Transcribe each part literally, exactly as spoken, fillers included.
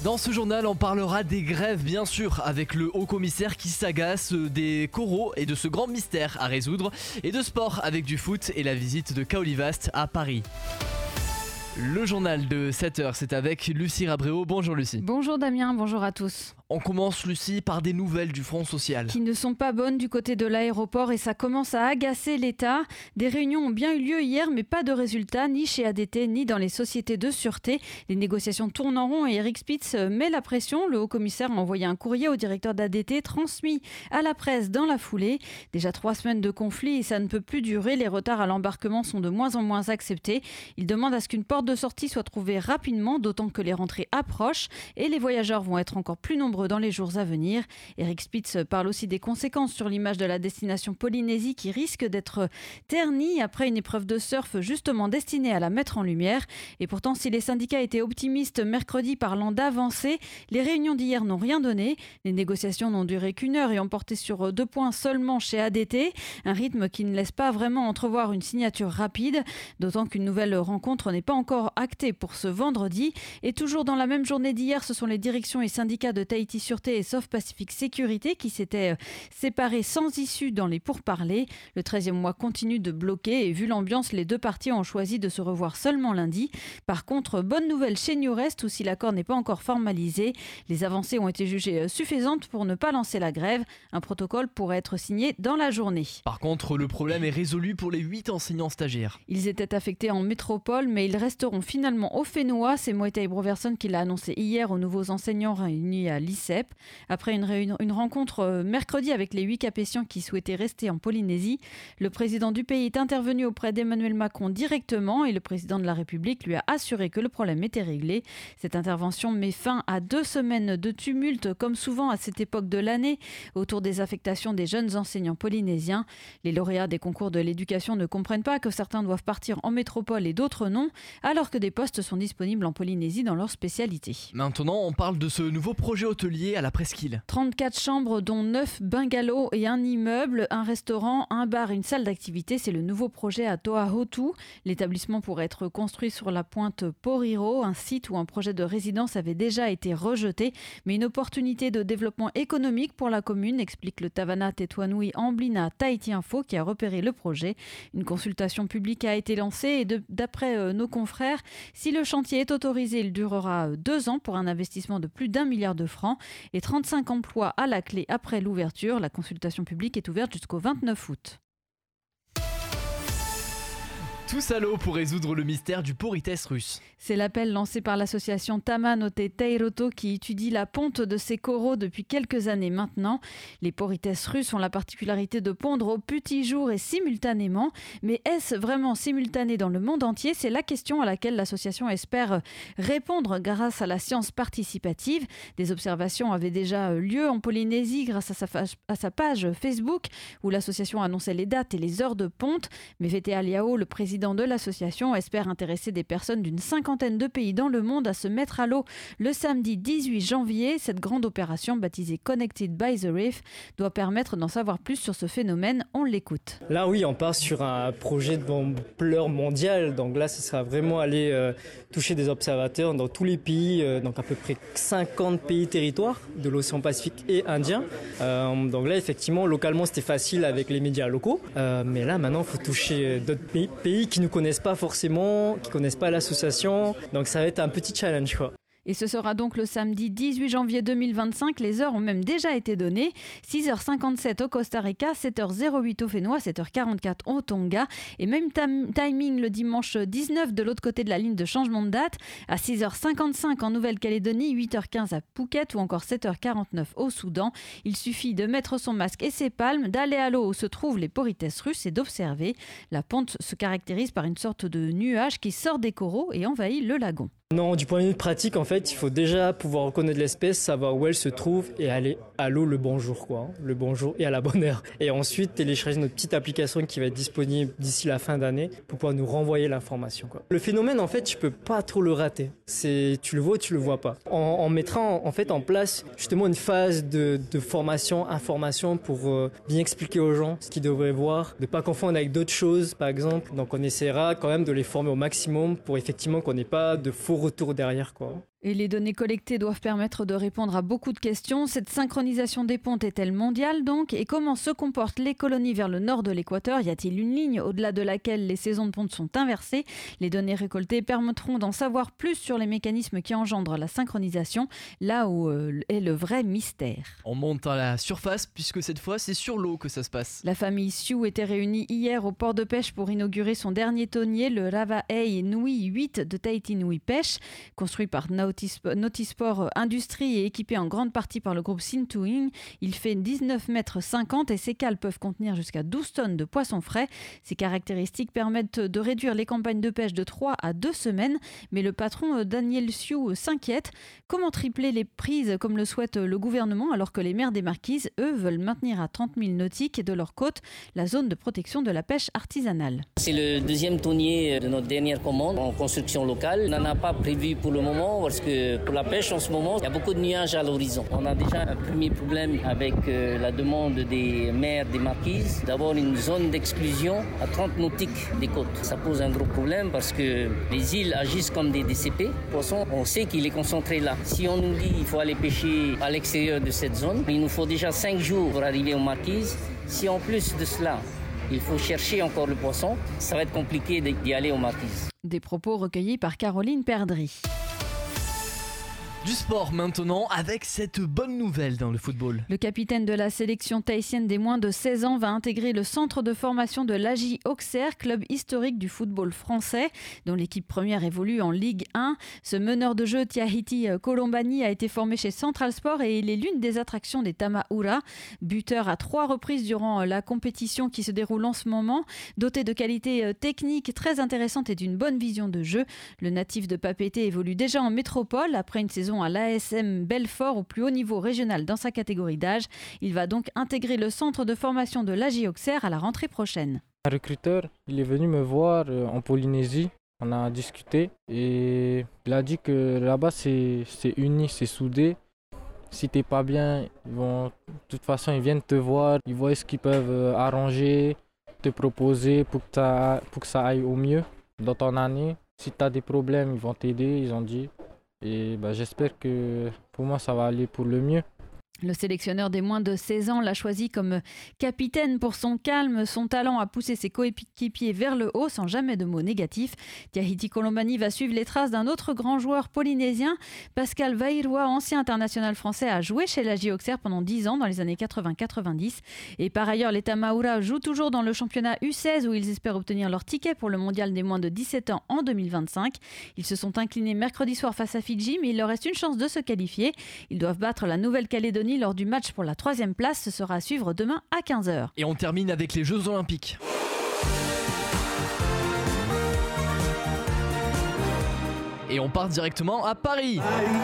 Dans ce journal, on parlera des grèves bien sûr, avec le haut commissaire qui s'agace, des coraux et de ce grand mystère à résoudre, et de sport avec du foot et la visite de Kaolivast à Paris. Le journal de sept heures, c'est avec Lucie Rabréau. Bonjour Lucie. Bonjour Damien, bonjour à tous. On commence Lucie par des nouvelles du Front Social. Qui ne sont pas bonnes du côté de l'aéroport et ça commence à agacer l'État. Des réunions ont bien eu lieu hier mais pas de résultats ni chez A D T ni dans les sociétés de sûreté. Les négociations tournent en rond et Eric Spitz met la pression. Le haut-commissaire a envoyé un courrier au directeur d'A D T transmis à la presse dans la foulée. Déjà trois semaines de conflit et ça ne peut plus durer. Les retards à l'embarquement sont de moins en moins acceptés. Il demande à ce qu'une porte de sortie soit trouvée rapidement, d'autant que les rentrées approchent et les voyageurs vont être encore plus nombreux dans les jours à venir. Eric Spitz parle aussi des conséquences sur l'image de la destination Polynésie qui risque d'être ternie après une épreuve de surf justement destinée à la mettre en lumière. Et pourtant, si les syndicats étaient optimistes mercredi parlant d'avancées, les réunions d'hier n'ont rien donné. Les négociations n'ont duré qu'une heure et ont porté sur deux points seulement chez A D T. Un rythme qui ne laisse pas vraiment entrevoir une signature rapide, d'autant qu'une nouvelle rencontre n'est pas encore actée pour ce vendredi. Et toujours dans la même journée d'hier, ce sont les directions et syndicats de Tahiti Sûreté et South Pacific Sécurité qui s'étaient séparés sans issue dans les pourparlers. Le treizième mois continue de bloquer et vu l'ambiance, les deux parties ont choisi de se revoir seulement lundi. Par contre, bonne nouvelle chez New Rest où si l'accord n'est pas encore formalisé, les avancées ont été jugées suffisantes pour ne pas lancer la grève. Un protocole pourrait être signé dans la journée. Par contre, le problème est résolu pour les huit enseignants stagiaires. Ils étaient affectés en métropole, mais ils resteront finalement au Fénois. C'est Moetai Broverson qui l'a annoncé hier aux nouveaux enseignants réunis à l'I C E P. Après une, réunion, une rencontre mercredi avec les huit capétiens qui souhaitaient rester en Polynésie, le président du pays est intervenu auprès d'Emmanuel Macron directement et le président de la République lui a assuré que le problème était réglé. Cette intervention met fin à deux semaines de tumulte, comme souvent à cette époque de l'année, autour des affectations des jeunes enseignants polynésiens. Les lauréats des concours de l'éducation ne comprennent pas que certains doivent partir en métropole et d'autres non, alors que des postes sont disponibles en Polynésie dans leur spécialité. Maintenant, on parle de ce nouveau projet hôtelier à la Presqu'île. trente-quatre chambres dont neuf bungalows et un immeuble, un restaurant, un bar et une salle d'activité. C'est le nouveau projet à Toahotu. L'établissement pourrait être construit sur la pointe Poriro, un site où un projet de résidence avait déjà été rejeté, mais une opportunité de développement économique pour la commune, explique le Tavana Tetuanui Amblina Tahiti Info qui a repéré le projet. Une consultation publique a été lancée et de, d'après euh, nos confrères, si le chantier est autorisé, il durera deux ans pour un investissement de plus d'un milliard de francs et trente-cinq emplois à la clé après l'ouverture. La consultation publique est ouverte jusqu'au vingt-neuf août. Tous à l'eau pour résoudre le mystère du Porites russe. C'est l'appel lancé par l'association Tamanote Teiroto qui étudie la ponte de ces coraux depuis quelques années maintenant. Les Porites russes ont la particularité de pondre au petit jour et simultanément. Mais est-ce vraiment simultané dans le monde entier ? C'est la question à laquelle l'association espère répondre grâce à la science participative. Des observations avaient déjà lieu en Polynésie grâce à sa, fa- à sa page Facebook où l'association annonçait les dates et les heures de ponte. Mais Vete Aliao, le président de l'association, espère intéresser des personnes d'une cinquantaine de pays dans le monde à se mettre à l'eau le samedi dix-huit janvier. Cette grande opération baptisée Connected by the Reef doit permettre d'en savoir plus sur ce phénomène. On l'écoute. Là oui, on part sur un projet d'ampleur mondiale. Donc là, ce sera vraiment aller euh, toucher des observateurs dans tous les pays, euh, donc à peu près cinquante pays territoires de l'océan Pacifique et Indien. Euh, donc là, effectivement, localement, c'était facile avec les médias locaux. Euh, mais là, maintenant, il faut toucher d'autres pays, pays qui ne nous connaissent pas forcément, qui ne connaissent pas l'association. Donc ça va être un petit challenge, quoi. Et ce sera donc le samedi dix-huit janvier deux mille vingt-cinq. Les heures ont même déjà été données. six heures cinquante-sept au Costa Rica, sept heures huit au Fénois, sept heures quarante-quatre au Tonga. Et même tam- timing le dimanche dix-neuf de l'autre côté de la ligne de changement de date. À six heures cinquante-cinq en Nouvelle-Calédonie, huit heures quinze à Phuket ou encore sept heures quarante-neuf au Soudan. Il suffit de mettre son masque et ses palmes, d'aller à l'eau où se trouvent les Porites russes et d'observer. La ponte se caractérise par une sorte de nuage qui sort des coraux et envahit le lagon. Non, du point de vue pratique, en fait, il faut déjà pouvoir reconnaître l'espèce, savoir où elle se trouve et aller à l'eau le bonjour, quoi. Le bonjour et à la bonne heure. Et ensuite, télécharger notre petite application qui va être disponible d'ici la fin d'année pour pouvoir nous renvoyer l'information, quoi. Le phénomène, en fait, tu peux pas trop le rater. C'est, tu le vois ou tu le vois pas. On, on mettra en, en fait en place justement une phase de, de formation, information pour euh, bien expliquer aux gens ce qu'ils devraient voir, de pas confondre avec d'autres choses, par exemple. Donc, on essaiera quand même de les former au maximum pour effectivement qu'on n'ait pas de faux retour derrière, quoi. Et les données collectées doivent permettre de répondre à beaucoup de questions. Cette synchronisation des pontes est-elle mondiale donc ? Et comment se comportent les colonies vers le nord de l'équateur ? Y a-t-il une ligne au-delà de laquelle les saisons de ponte sont inversées ? Les données récoltées permettront d'en savoir plus sur les mécanismes qui engendrent la synchronisation, là où euh, est le vrai mystère. On monte à la surface puisque cette fois c'est sur l'eau que ça se passe. La famille Sioux était réunie hier au port de pêche pour inaugurer son dernier tonnier, le Ravaei Nui huit de Tahiti Nui Pêche, construit par Nautisport Industrie et équipé en grande partie par le groupe Sintuing. Il fait dix-neuf mètres cinquante et ses cales peuvent contenir jusqu'à douze tonnes de poissons frais. Ces caractéristiques permettent de réduire les campagnes de pêche de trois à deux semaines, mais le patron Daniel Sioux s'inquiète. Comment tripler les prises comme le souhaite le gouvernement alors que les maires des Marquises, eux, veulent maintenir à trente milles nautiques de leur côte la zone de protection de la pêche artisanale. C'est le deuxième tonnier de notre dernière commande en construction locale. On n'en a pas prévu pour le moment parce que pour la pêche en ce moment, il y a beaucoup de nuages à l'horizon. On a déjà un premier problème avec euh, la demande des maires des Marquises d'avoir une zone d'exclusion à trente nautiques des côtes. Ça pose un gros problème parce que les îles agissent comme des D C P. Le poisson, on sait qu'il est concentré là. Si on nous dit qu'il faut aller pêcher à l'extérieur de cette zone, il nous faut déjà cinq jours pour arriver aux Marquises. Si en plus de cela, il faut chercher encore le poisson, ça va être compliqué d'y aller aux Marquises. Des propos recueillis par Caroline Perdry. Du sport maintenant avec cette bonne nouvelle dans le football. Le capitaine de la sélection tahitienne des moins de seize ans va intégrer le centre de formation de l'A J Auxerre, club historique du football français, dont l'équipe première évolue en Ligue un. Ce meneur de jeu, Tiahiti Kolombani, a été formé chez Central Sport et il est l'une des attractions des Tamaura. Buteur à trois reprises durant la compétition qui se déroule en ce moment. Doté de qualités techniques très intéressantes et d'une bonne vision de jeu, le natif de Papeete évolue déjà en métropole après une saison à l'A S M Belfort au plus haut niveau régional dans sa catégorie d'âge. Il va donc intégrer le centre de formation de l'A J Auxerre à la rentrée prochaine. Un recruteur, il est venu me voir en Polynésie, on a discuté et il a dit que là-bas c'est, c'est uni, c'est soudé. Si t'es pas bien, ils vont, de toute façon ils viennent te voir, ils voient ce qu'ils peuvent arranger, te proposer pour que ça, pour que ça aille au mieux dans ton année. Si tu as des problèmes, ils vont t'aider, ils ont dit. Et bah, j'espère que pour moi, ça va aller pour le mieux. Le sélectionneur des moins de seize ans l'a choisi comme capitaine pour son calme, son talent à pousser ses coéquipiers vers le haut sans jamais de mots négatifs. Tiahiti Kolombani va suivre les traces d'un autre grand joueur polynésien. Pascal Vairua, ancien international français, a joué chez l'A J Auxerre pendant dix ans dans les années quatre-vingts quatre-vingt-dix. Et par ailleurs, les Tamaura jouent toujours dans le championnat U seize où ils espèrent obtenir leur ticket pour le mondial des moins de dix-sept ans en deux mille vingt-cinq. Ils se sont inclinés mercredi soir face à Fidji, mais il leur reste une chance de se qualifier. Ils doivent battre la Nouvelle-Calédonie lors du match pour la troisième place. Ce sera à suivre demain à quinze heures. Et on termine avec les Jeux Olympiques. Et on part directement à Paris.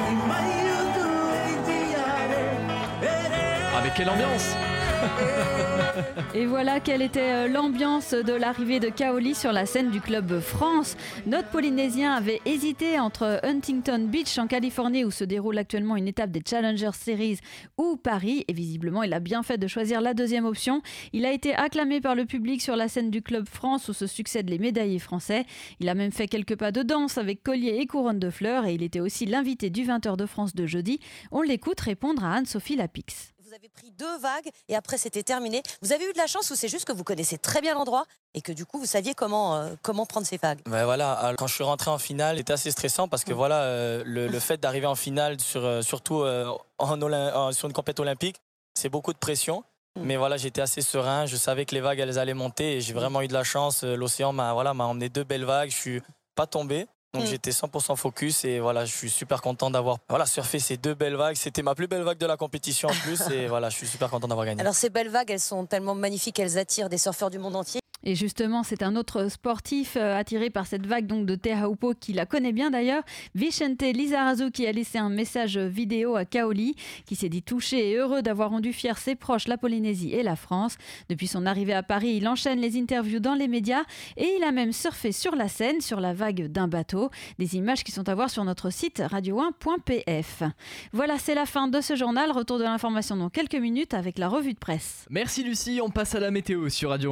Avec quelle ambiance! Et voilà quelle était l'ambiance de l'arrivée de Kaoli sur la scène du Club France. Notre Polynésien avait hésité entre Huntington Beach en Californie où se déroule actuellement une étape des Challenger Series ou Paris et visiblement il a bien fait de choisir la deuxième option. Il a été acclamé par le public sur la scène du Club France où se succèdent les médaillés français. Il a même fait quelques pas de danse avec collier et couronne de fleurs et il était aussi l'invité du vingt heures de France de jeudi. On l'écoute répondre à Anne-Sophie Lapix. Vous avez pris deux vagues et après c'était terminé. Vous avez eu de la chance ou c'est juste que vous connaissez très bien l'endroit et que du coup vous saviez comment, euh, comment prendre ces vagues? Ben voilà, quand je suis rentré en finale, c'était assez stressant parce que voilà, euh, le, le fait d'arriver en finale, sur, euh, surtout euh, en Olymp- en, sur une compétition olympique, c'est beaucoup de pression. Mm. Mais voilà, j'étais assez serein, je savais que les vagues elles allaient monter et j'ai vraiment eu de la chance. L'océan m'a, voilà, m'a emmené deux belles vagues, je suis pas tombé. Donc mmh. j'étais cent pour cent focus et voilà, je suis super content d'avoir voilà, surfé ces deux belles vagues. C'était ma plus belle vague de la compétition en plus et voilà, je suis super content d'avoir gagné. Alors ces belles vagues, elles sont tellement magnifiques, elles attirent des surfeurs du monde entier. Et justement, c'est un autre sportif euh, attiré par cette vague donc de Te Haupo qui la connaît bien d'ailleurs, Vicente Lizarazu, qui a laissé un message vidéo à Kaoli, qui s'est dit touché et heureux d'avoir rendu fiers ses proches, la Polynésie et la France. Depuis son arrivée à Paris, il enchaîne les interviews dans les médias et il a même surfé sur la Seine, sur la vague d'un bateau. Des images qui sont à voir sur notre site radio un point p f. Voilà, c'est la fin de ce journal. Retour de l'information dans quelques minutes avec la revue de presse. Merci Lucie, on passe à la météo sur Radio un.